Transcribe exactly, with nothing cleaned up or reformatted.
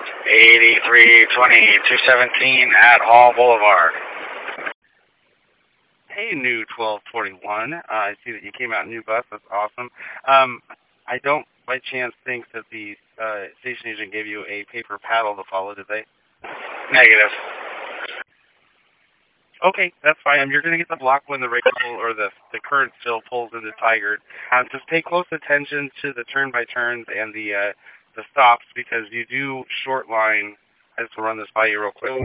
eighty-three twenty, two seventeen at Hall Boulevard. Hey, new twelve forty-one. Uh, I see that you came out new bus. That's awesome. Um, I don't, by chance, think that the uh, station agent gave you a paper paddle to follow, did they? Negative. Okay, that's fine. Um, you're going to get the block when the radial or the the current still pulls into Tigard. Um, just pay close attention to the turn-by-turns and the uh, the stops because you do short line. I just want to run this by you real quick.